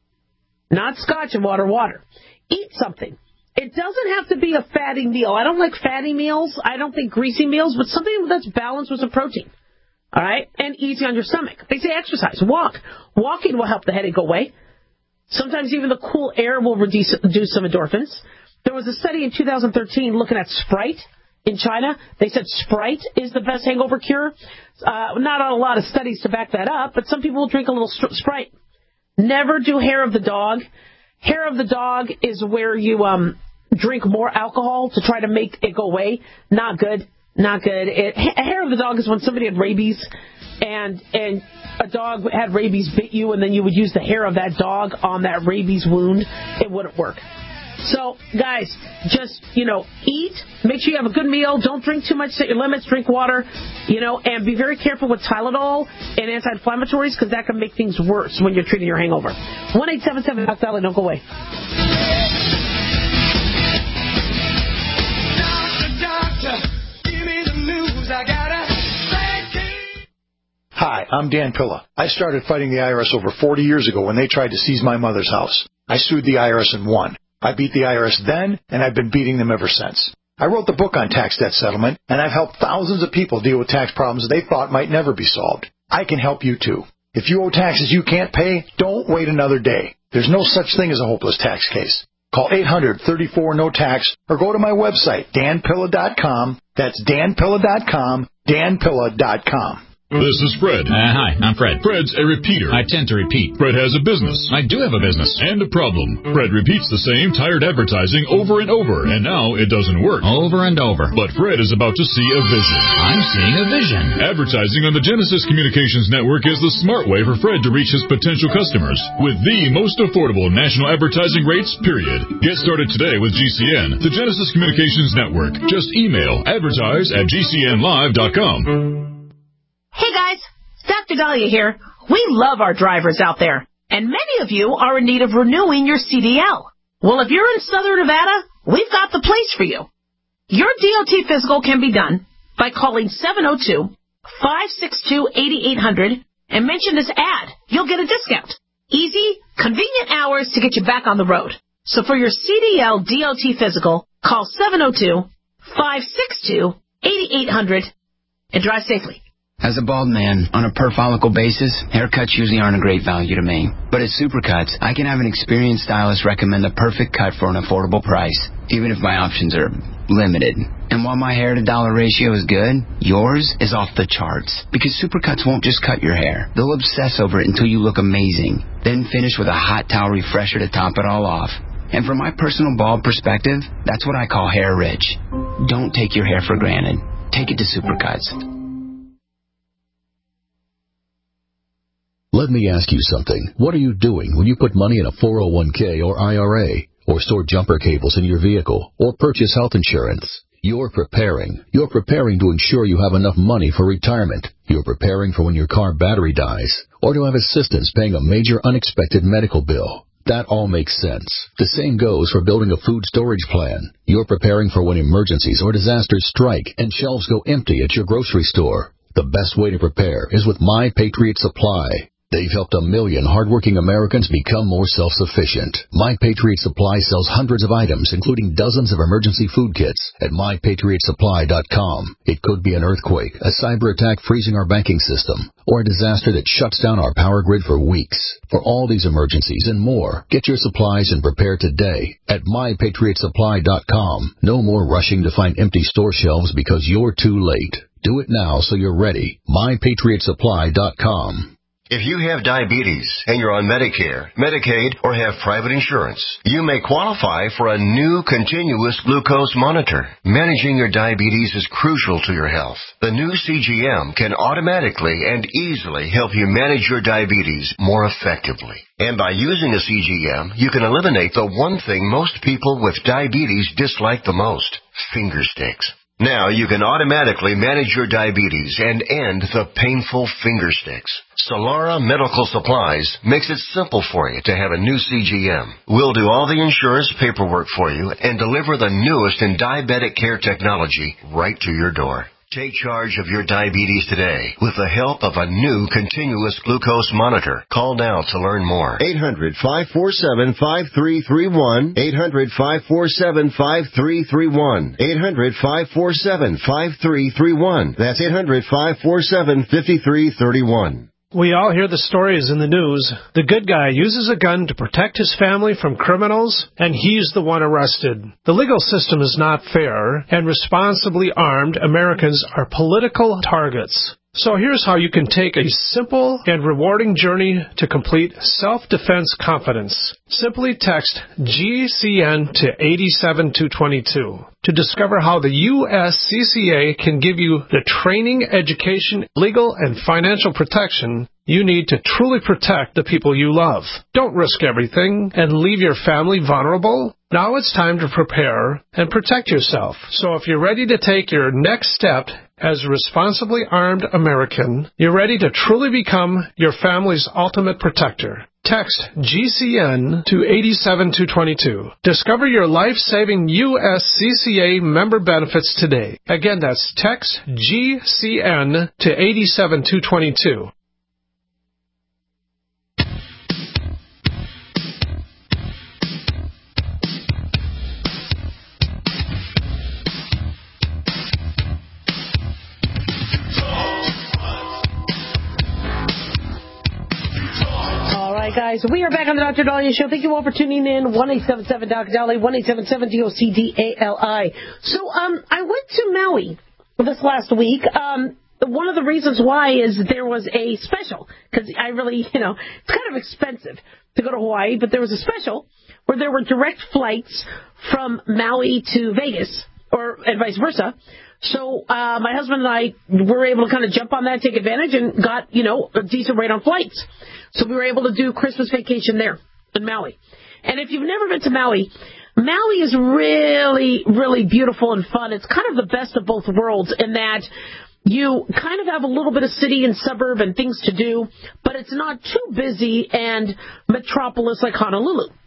Not scotch and water, water. Eat something. It doesn't have to be a fatty meal. I don't like fatty meals. I don't think greasy meals, but something that's balanced with some protein. All right? And easy on your stomach. They say exercise. Walk. Walking will help the headache go away. Sometimes even the cool air will reduce, reduce some endorphins. There was a study in two thousand thirteen looking at Sprite in China. They said Sprite is the best hangover cure. Uh, not a lot of studies to back that up, but some people will drink a little Sprite. Never do hair of the dog. Hair of the dog is where you um, drink more alcohol to try to make it go away. Not good. Not good. It, hair of the dog is when somebody had rabies and and a dog had rabies bit you, and then you would use the hair of that dog on that rabies wound. It wouldn't work. So, guys, just, you know, eat. Make sure you have a good meal. Don't drink too much. Set your limits. Drink water, you know, and be very careful with Tylenol and anti-inflammatories because that can make things worse when you're treating your hangover. one eight seven seven Doc Dolly, don't go away. Doctor, doctor, give me the news. I got a bad case. Hi, I'm Dan Pilla. I started fighting the I R S over forty years ago when they tried to seize my mother's house. I sued the I R S and won. I beat the I R S then, and I've been beating them ever since. I wrote the book on tax debt settlement, and I've helped thousands of people deal with tax problems they thought might never be solved. I can help you, too. If you owe taxes you can't pay, don't wait another day. There's no such thing as a hopeless tax case. Call eight hundred, thirty-four, no tax, or go to my website, dan pilla dot com. That's dan pilla dot com, dan pilla dot com. This is Fred. Uh, hi, I'm Fred. Fred's a repeater. I tend to repeat. Fred has a business. I do have a business. And a problem. Fred repeats the same tired advertising over and over, and now it doesn't work. Over and over. But Fred is about to see a vision. I'm seeing a vision. Advertising on the Genesis Communications Network is the smart way for Fred to reach his potential customers with the most affordable national advertising rates, period. Get started today with G C N, the Genesis Communications Network. Just email advertise at g c n live dot com. Hey guys, Doctor Dahlia here. We love our drivers out there, and many of you are in need of renewing your C D L. Well, if you're in Southern Nevada, we've got the place for you. Your D O T physical can be done by calling seven oh two, five six two, eight eight hundred and mention this ad. You'll get a discount. Easy, convenient hours to get you back on the road. So for your C D L D O T physical, call seven oh two, five six two, eight eight hundred and drive safely. As a bald man, on a per-follicle basis, haircuts usually aren't a great value to me. But at Supercuts, I can have an experienced stylist recommend the perfect cut for an affordable price, even if my options are limited. And while my hair-to-dollar ratio is good, yours is off the charts. Because Supercuts won't just cut your hair. They'll obsess over it until you look amazing. Then finish with a hot towel refresher to top it all off. And from my personal bald perspective, that's what I call hair rich. Don't take your hair for granted. Take it to Supercuts. Let me ask you something. What are you doing when you put money in a four oh one k or I R A, or store jumper cables in your vehicle, or purchase health insurance? You're preparing. You're preparing to ensure you have enough money for retirement. You're preparing for when your car battery dies, or to have assistance paying a major unexpected medical bill. That all makes sense. The same goes for building a food storage plan. You're preparing for when emergencies or disasters strike and shelves go empty at your grocery store. The best way to prepare is with My Patriot Supply. They've helped a million hardworking Americans become more self-sufficient. My Patriot Supply sells hundreds of items, including dozens of emergency food kits, at my patriot supply dot com. It could be an earthquake, a cyber attack freezing our banking system, or a disaster that shuts down our power grid for weeks. For all these emergencies and more, get your supplies and prepare today at my patriot supply dot com. No more rushing to find empty store shelves because you're too late. Do it now so you're ready. my patriot supply dot com. If you have diabetes and you're on Medicare, Medicaid, or have private insurance, you may qualify for a new continuous glucose monitor. Managing your diabetes is crucial to your health. The new C G M can automatically and easily help you manage your diabetes more effectively. And by using a C G M, you can eliminate the one thing most people with diabetes dislike the most: finger sticks. Now you can automatically manage your diabetes and end the painful finger sticks. Solara Medical Supplies makes it simple for you to have a new C G M. We'll do all the insurance paperwork for you and deliver the newest in diabetic care technology right to your door. Take charge of your diabetes today with the help of a new continuous glucose monitor. Call now to learn more. eight hundred, five four seven, five three three one. eight hundred, five four seven, five three three one. eight hundred, five four seven, five three three one. That's eight hundred, five four seven, five three three one. We all hear the stories in the news. The good guy uses a gun to protect his family from criminals, and he's the one arrested. The legal system is not fair, and responsibly armed Americans are political targets. So here's how you can take a simple and rewarding journey to complete self-defense confidence. Simply text G C N to eight seven two two two to discover how the U S C C A can give you the training, education, legal, and financial protection you need to truly protect the people you love. Don't risk everything and leave your family vulnerable. Now it's time to prepare and protect yourself. So if you're ready to take your next step as a responsibly armed American, you're ready to truly become your family's ultimate protector. Text G C N to eight seven two two two. Discover your life-saving U S C C A member benefits today. Again, that's text G C N to eight seven two two two. Guys, we are back on the Doctor Dahlia Show. Thank you all for tuning in. one eight seven seven Doctor Dahlia, one eight seven seven D O C D A L I. So, um, I went to Maui this last week. Um, one of the reasons why is there was a special, because I really, you know, it's kind of expensive to go to Hawaii, but there was a special where there were direct flights from Maui to Vegas, or and vice versa. So, uh, my husband and I were able to kind of jump on that, take advantage, and got, you know, a decent rate on flights. So we were able to do Christmas vacation there in Maui. And if you've never been to Maui, Maui is really, really beautiful and fun. It's kind of the best of both worlds in that you kind of have a little bit of city and suburb and things to do, but it's not too busy and metropolis like Honolulu.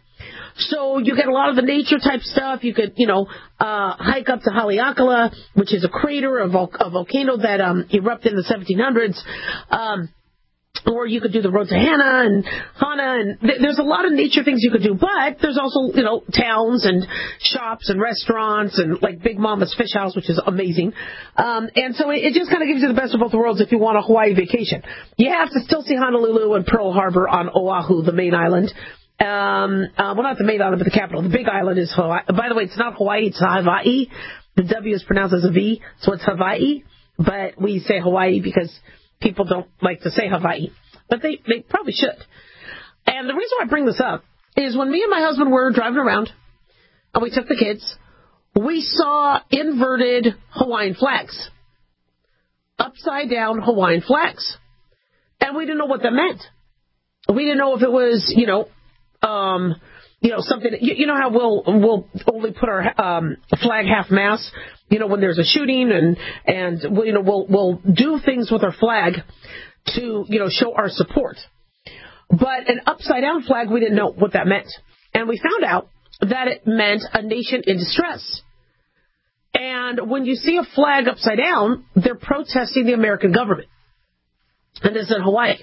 So you get a lot of the nature type stuff. You could, you know, uh, hike up to Haleakala, which is a crater, a, vol- a volcano that um, erupted in the seventeen hundreds. Um, or you could do the road to Hana and Hana, and th- there's a lot of nature things you could do. But there's also, you know, towns and shops and restaurants and like Big Mama's Fish House, which is amazing. Um, and so it, it just kind of gives you the best of both worlds if you want a Hawaii vacation. You have to still see Honolulu and Pearl Harbor on Oahu, the main island. Um, uh, well, not the main island, but the capital. The big island is Hawaii. By the way, it's not Hawaii, it's Hawaii. The W is pronounced as a V, so it's Hawaii. But we say Hawaii because people don't like to say Hawaii. But they, they probably should. And the reason why I bring this up is when me and my husband were driving around, and we took the kids, we saw inverted Hawaiian flags. Upside down Hawaiian flags. And we didn't know what that meant. We didn't know if it was, you know, Um, you know, something, you, you know how we'll, we'll only put our, um, flag half mast, you know, when there's a shooting and, and, you know, we'll, we'll do things with our flag to, you know, show our support. But an upside down flag, we didn't know what that meant. And we found out that it meant a nation in distress. And when you see a flag upside down, they're protesting the American government. And this is in Hawaii.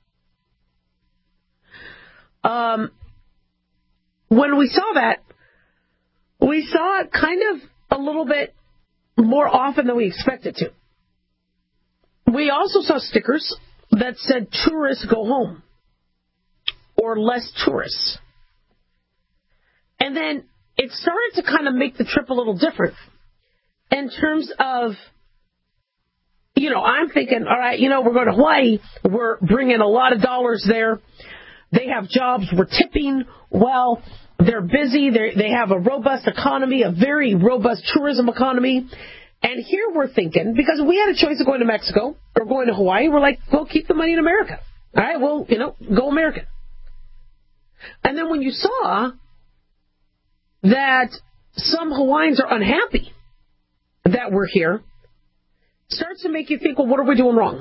Um, When we saw that, we saw it kind of a little bit more often than we expected to. We also saw stickers that said, tourists go home, or less tourists. And then it started to kind of make the trip a little different in terms of, you know, I'm thinking, all right, you know, we're going to Hawaii. We're bringing a lot of dollars there. They have jobs. We're tipping well. They're busy. They're, they have a robust economy, a very robust tourism economy. And here we're thinking, because we had a choice of going to Mexico or going to Hawaii, we're like, well, keep the money in America. All right, well, you know, go American. And then when you saw that some Hawaiians are unhappy that we're here, it starts to make you think, well, what are we doing wrong?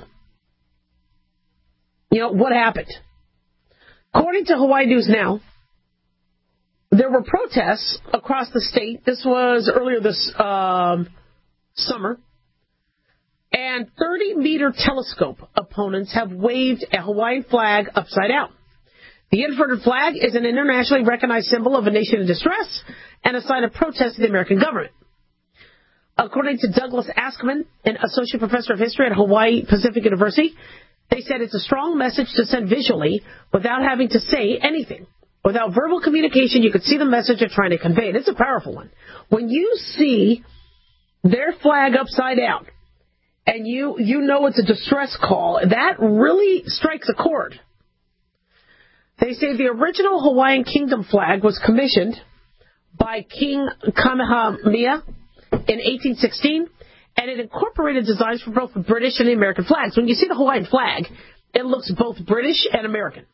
You know, what happened? According to Hawaii News Now, there were protests across the state. This was earlier this um, summer. And thirty-meter telescope opponents have waved a Hawaiian flag upside down. The inverted flag is an internationally recognized symbol of a nation in distress and a sign of protest to the American government. According to Douglas Askman, an associate professor of history at Hawaii Pacific University, they said it's a strong message to send visually without having to say anything. Without verbal communication, you could see the message they're trying to convey. And it's a powerful one. When you see their flag upside down and you, you know it's a distress call, that really strikes a chord. They say the original Hawaiian Kingdom flag was commissioned by King Kamehameha in eighteen sixteen, and it incorporated designs for both the British and the American flags. When you see the Hawaiian flag, it looks both British and American.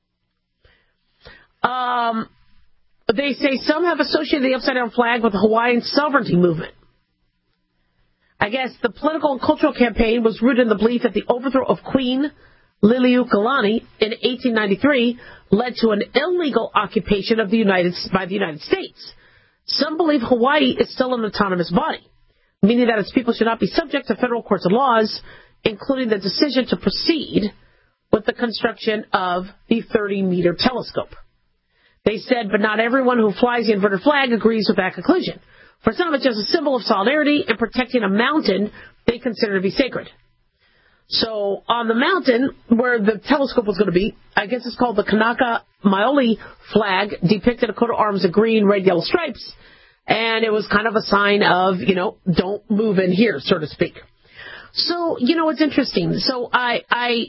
Um, they say some have associated the upside-down flag with the Hawaiian sovereignty movement. I guess the political and cultural campaign was rooted in the belief that the overthrow of Queen Liliuokalani in eighteen ninety-three led to an illegal occupation of the United by the United States. Some believe Hawaii is still an autonomous body, meaning that its people should not be subject to federal courts and laws, including the decision to proceed with the construction of the thirty-meter telescope. They said, but not everyone who flies the inverted flag agrees with that conclusion. For some, it's just a symbol of solidarity and protecting a mountain they consider to be sacred. So on the mountain where the telescope was going to be, I guess it's called the Kanaka Maoli flag, depicted a coat of arms of green, red, yellow stripes. And it was kind of a sign of, you know, don't move in here, so to speak. So, you know, it's interesting. So I, I,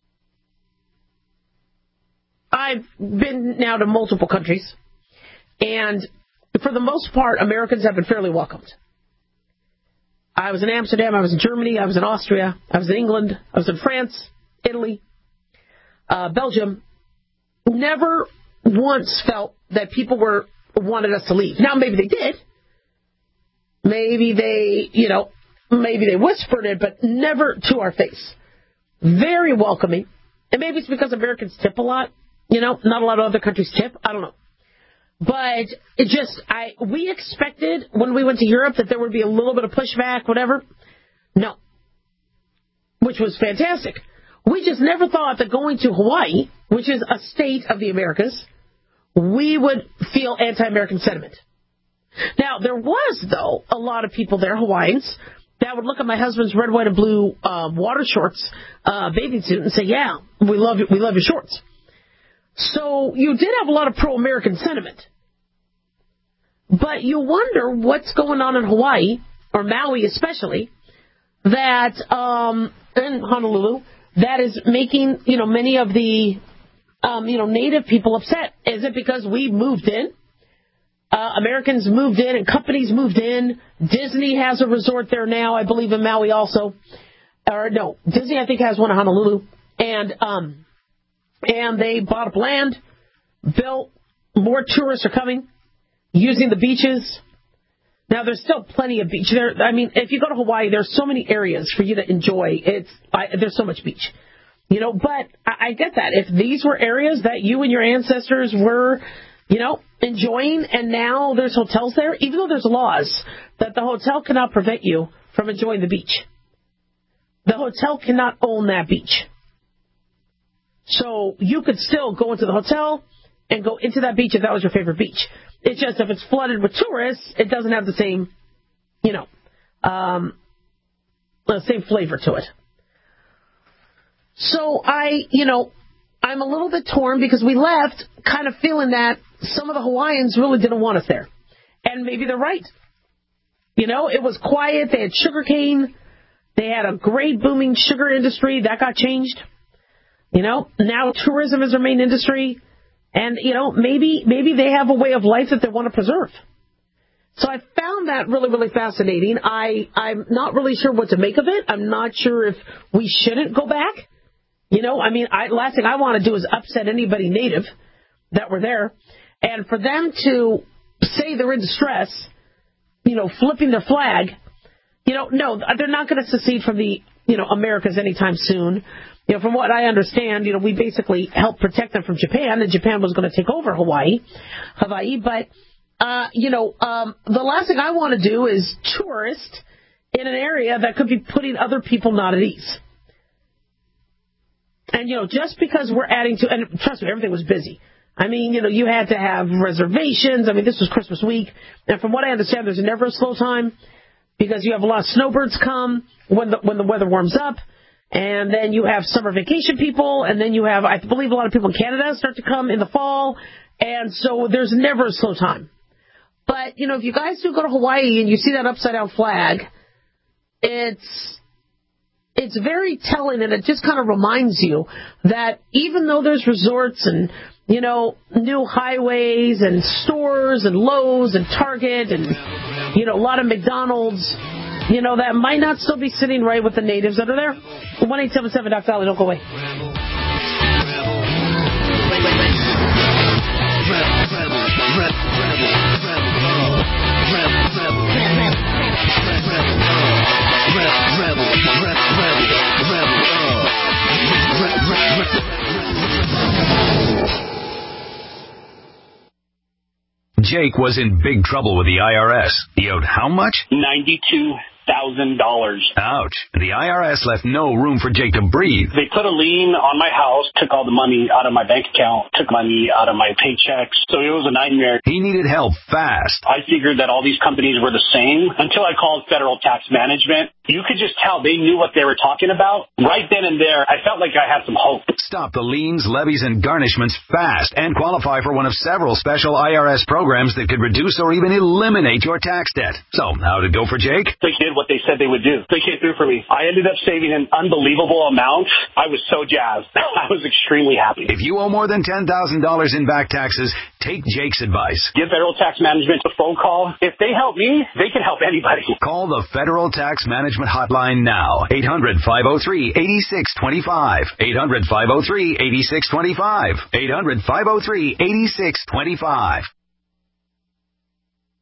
I've been now to multiple countries, and for the most part, Americans have been fairly welcomed. I was in Amsterdam, I was in Germany, I was in Austria, I was in England, I was in France, Italy, uh, Belgium. Never once felt that people were wanted us to leave. Now, maybe they did. Maybe they, you know, maybe they whispered it, but never to our face. Very welcoming. And maybe it's because Americans tip a lot. You know, not a lot of other countries tip. I don't know. But it just, I we expected when we went to Europe that there would be a little bit of pushback, whatever. No. Which was fantastic. We just never thought that going to Hawaii, which is a state of the Americas, we would feel anti-American sentiment. Now, there was, though, a lot of people there, Hawaiians, that would look at my husband's red, white, and blue uh, water shorts, uh, bathing suit, and say, yeah, we love we love your shorts. So you did have a lot of pro-American sentiment. But you wonder what's going on in Hawaii, or Maui especially, that, um, in Honolulu, that is making, you know, many of the, um, you know, native people upset. Is it because we moved in? Uh, Americans moved in and companies moved in. Disney has a resort there now, I believe, in Maui also. Or no, Disney I think has one in Honolulu. And, um, and they bought up land, built, more tourists are coming, using the beaches. Now, there's still plenty of beach there. I mean, if you go to Hawaii, there's so many areas for you to enjoy. It's I, there's so much beach, you know. But I, I get that. If these were areas that you and your ancestors were, you know, enjoying, and now there's hotels there, even though there's laws that the hotel cannot prevent you from enjoying the beach. The hotel cannot own that beach. So you could still go into the hotel and go into that beach if that was your favorite beach. It's just if it's flooded with tourists, it doesn't have the same, you know, um, the same flavor to it. So I, you know, I'm a little bit torn because we left kind of feeling that some of the Hawaiians really didn't want us there. And maybe they're right. You know, it was quiet. They had sugarcane. They had a great booming sugar industry. That got changed. You know, now tourism is their main industry. And, you know, maybe maybe they have a way of life that they want to preserve. So I found that really, really fascinating. I, I'm not really sure what to make of it. I'm not sure if we shouldn't go back. You know, I mean, I, last thing I want to do is upset anybody native that were there. And for them to say they're in distress, you know, flipping their flag, you know, no, they're not going to secede from the, you know, Americas anytime soon. You know, from what I understand, you know, we basically helped protect them from Japan, and Japan was going to take over Hawaii, Hawaii. But, uh, you know, um, the last thing I want to do is tourist in an area that could be putting other people not at ease. And, you know, just because we're adding to, and trust me, everything was busy. I mean, you know, you had to have reservations. I mean, this was Christmas week. And from what I understand, there's never a slow time because you have a lot of snowbirds come when the, when the weather warms up. And then you have summer vacation people, and then you have, I believe, a lot of people in Canada start to come in the fall, and so there's never a slow time. But, you know, if you guys do go to Hawaii and you see that upside-down flag, it's it's very telling, and it just kind of reminds you that even though there's resorts and, you know, new highways and stores and Lowe's and Target and, you know, a lot of McDonald's, you know, that might not still be sitting right with the natives that are there. one eight seven seven Doctor Dolly, don't go away. Jake was in big trouble with the I R S. He owed how much? ninety-two thousand dollars. Ouch. The I R S left no room for Jake to breathe. They put a lien on my house, took all the money out of my bank account, took money out of my paychecks. So it was a nightmare. He needed help fast. I figured that all these companies were the same until I called Federal Tax Management. You could just tell they knew what they were talking about. Right then and there, I felt like I had some hope. Stop the liens, levies, and garnishments fast and qualify for one of several special I R S programs that could reduce or even eliminate your tax debt. So, how did it go for Jake? They did what they said they would do. They came through for me. I ended up saving an unbelievable amount. I was so jazzed. I was extremely happy. If you owe more than ten thousand dollars in back taxes, take Jake's advice. Give Federal Tax Management a phone call. If they help me, they can help anybody. Call the Federal Tax Management Hotline now. eight hundred, five oh three, eight six two five. eight hundred, five oh three, eight six two five. eight hundred, five oh three, eight six two five. Hey,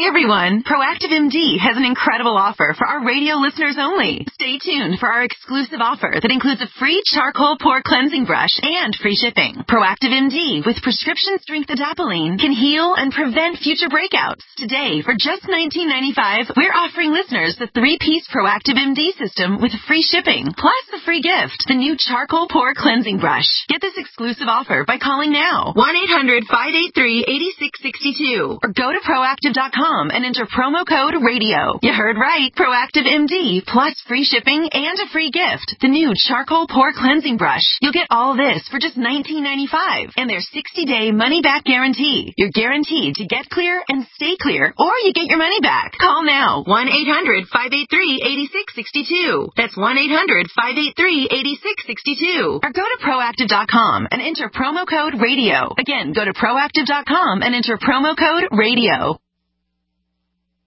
everyone. Proactive M D has an incredible offer for our radio listeners only. Stay tuned for our exclusive offer that includes a free charcoal pore cleansing brush and free shipping. Proactive M D with prescription strength adapalene can heal and prevent future breakouts. Today, for just nineteen ninety-five dollars, we're offering listeners the three-piece Proactive M D system with free shipping, plus the free gift, the new charcoal pore cleansing brush. Get this exclusive offer by calling now, one eight hundred, five eight three, eight six six two, or go to proactive dot com and enter promo code radio. You heard right, Proactive M D, plus free shipping and a free gift, the new charcoal pore cleansing brush. You'll get all this for just nineteen ninety-five dollars and their sixty-day money-back guarantee. You're guaranteed to get clear and stay clear, or you get your money back. Call now, one eight hundred, five eight three, eight six six two. That's one eight hundred, five eight three, eight six six two. Or go to proactive dot com and enter promo code radio. Again, go to proactive dot com and enter promo code radio.